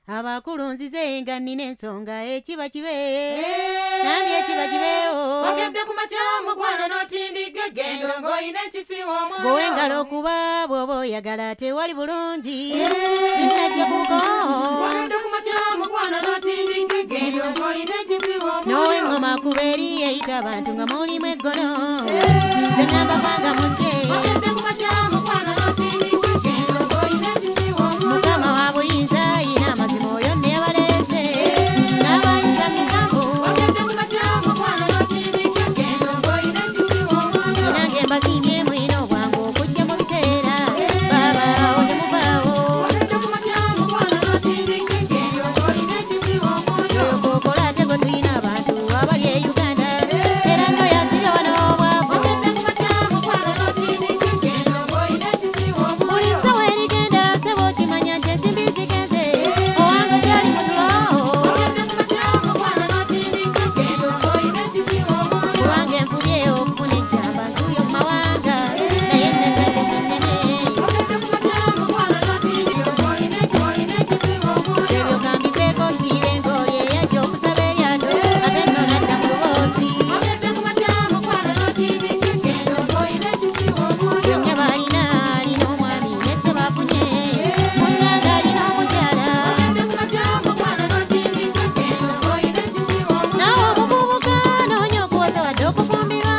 abakulu nzize nga nnina ensonga ekiba kibe nambi ekiba kibeewo ogedde ku makya mukwano n'otindiga eggendo ng'olina ekisiiwa omwana gowe engalo kuba bw'oba oyagala tewali bulungi sinajja kuko ogedde ku makya mukwano n'otindiga eggendo ng'olina ekisiiwa omwana n'ow'engoma kuba eri eyita abantu nga mulimu eggono nze nambavanga mujje ogedde ku makya mukwano n'otindiga eggendo ng'olina ekisiiwa omwana mukama wa buyinza ayina amazima oyo nebalese n'abayinza misango ogedde ku makya mukwano n'otindiga eggendo ng'olina ekisiiwa omwana nange mbazimbye mwina obwangu okujja mu biseera babaawo ne mubaawo ogedde ku makya mukwano n'otindiga eggendo ng'olina ekisiiwa omwana okokola ate gwe tulina abantu abali e uganda era ntoyazibye wano obwavu ogedde ku makya mukwano n'otindiga eggendo ng'olina ekisiiwa omwana buli ssawa erigenda sebo okimanya nti ensimbi zigenze owange gyali mutulo ogedde ku makya mukwano n'otindiga eggendo ng'olina ekisiiwa omwana kubange enfubye okufuna ejjamba ntuyo mu mawanga naye nesente zinneme ogedde ku makya mukwano n'otindiga ng'olina ekisiiwa omwana ebyo kambipeeko siire ng'oyo eyajja okusaba eryato ate nno nadda mu luboozi ogedde ku makya mukwano n'otindiga eggendo ng'olina ekisiiwa omwana yonna baalina alina omwami nesse bafunye munnanga alina omukyala ogedde ku makya mukwano n'otindiga eggendo ng'olina ekisiiwa omwana nawe omuvubuka noonya okuwoza wadde okufumbirwa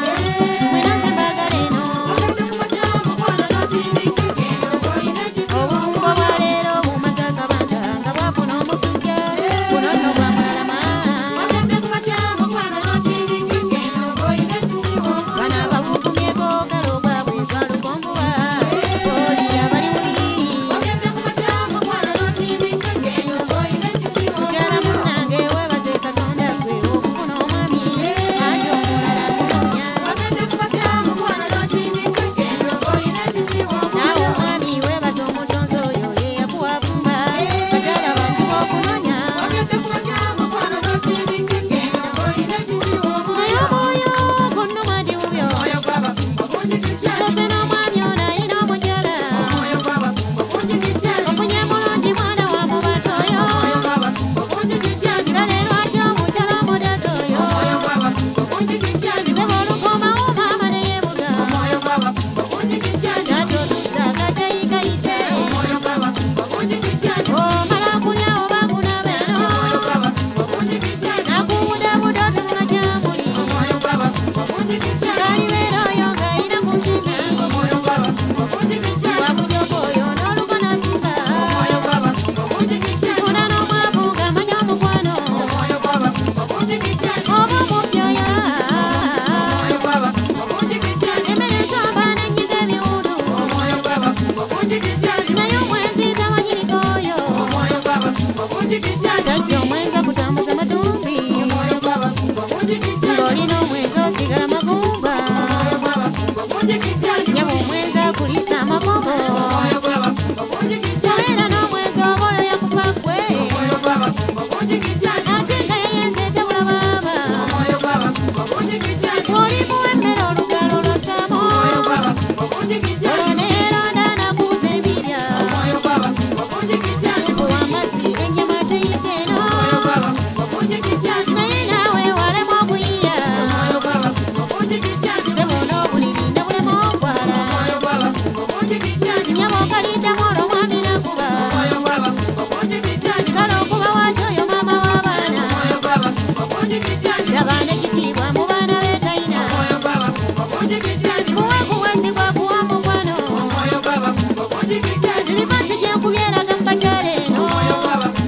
mwena nze mbaagala eno ogedde ku makya mukwano n'otindiga eggendo ng'olina ekisiiwa obufumbo bwa leero bumaze akabanga nga bwafuna omusujja buno nno bwa mulalama ogedde ku makya mukwano n'otindiga eggendo ng'olina ekisiiwa omwana bano abavukumyeko kale obwabwe twalukombuwa oli abali muli ogedde ku makya mukwano n'otindiga eggendo ng'olina ekisiiwa mukyala omwana munnange weebaze katonda gwe okufuna omwami ate omulala kunoonya ogedde ku makya mukwano n'otindiga eggendo ng'olina ekisiiwa omwana naawe omwami weebaze omutonzi oyo ye yakuwafumba bakyala bantu okunoonya ogedde ku makya mukwano n'otindiga eggendo ng'olina ekisiiwa omwana naye omwoyo gunnuma ndi bubyo omwoyo gw'abafumbo bunjigijja soze n'omwami ono ayina omukyala omwoyo gw'abafumbo bunjigijja ofunye mulungi mwana wa mubato oyo omwoyo gw'abafumbo bunjigijja nga leero ate omukyala omudazi oyo omwoyo gw'abafumbo bunjigijja seba olukomawo maama ne yeebuga omwoyo gw'abafumbo bunjigijja taata oluza akateyikayite omwoyo gw'abafumbo bunjigijja omala kulya oba kunaba eno omwoyo gw'abafumbo bunjigijja nakubudabuda otunula gyamuli omwoyo gw'abafumbo bunjigijja kalibeera oyo ng'ayina ku nsimbi omwoyo gw'abafumbo bunjigijja wabujogo oyo n'olugona simba omwoyo gw'abafumbo bunjigijja funa n'omwavu ng'amanya omukwano omwoyo gw'abafumbo bunjigijja oba omubyoya omwoyo gw'abafumbo bunjigijja emmere ensamba n'ennyiga ebiwundu omwoyo gw'abafumbo bunjigijja naye omwenzi tawanyirika oyo omwoyo gw'abafumbo bunjigijja sajja omwenzi akutambuza matumbi omwoyo gw'abafumbo bunjigijja ng'olina omwenzi osigala magumba omwoyo gw'abafumbo bunjigijja nyaba omwenzi akulisa amakobo omwoyo gw'abafumbo bunjigijja obeera n'omwenzi oba oyo yakufa ggwe omwoyo gw'abafumbo bunjigijja ate nga yeyenze tebula baaba omwoyo gw'abafumbo bunjigijja olimuwa emmere olugalo lwassamu omwoyo gw'abafumbo bunjigijja olwo neeronda nakubuza embirya omwoyo gw'abafumbo bunjigijja supu w'amazzi ennyama teyidde eno omwoyo gw'abafumbo bunjigijja naye naawe walema okuyiya omwoyo gw'abafumbo bunjigijja sebo n'obuliri ne bulema okwala omwoyo gw'abafumbo bunjigijja nyama okaliddamu olwo mwami nakuba omwoyo gw'abafumbo bunjigijja kale okuba waki oyo maama w'abaana omwoyo gw'abafumbo bunjigijja laba n'ekitiibwa mu baana beetayina omwoyo gw'abafumbo bunjigijja muwe kuweesibwa kuwa mukwano omwoyo gw'abafumbo bunjigijja lifansi gyenkubye eraga mu bakyala eno omwoyo gw'abafumbo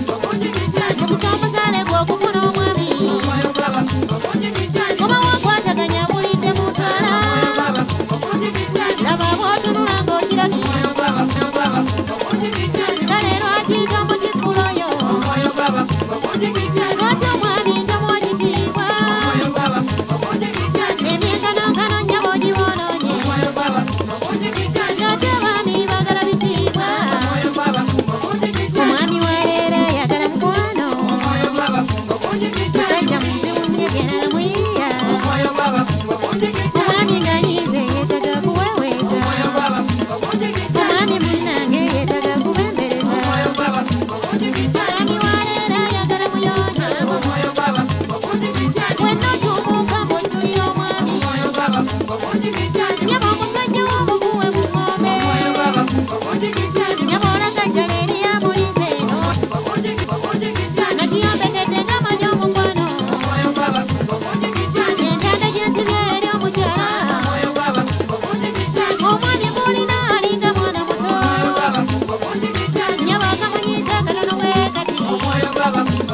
baba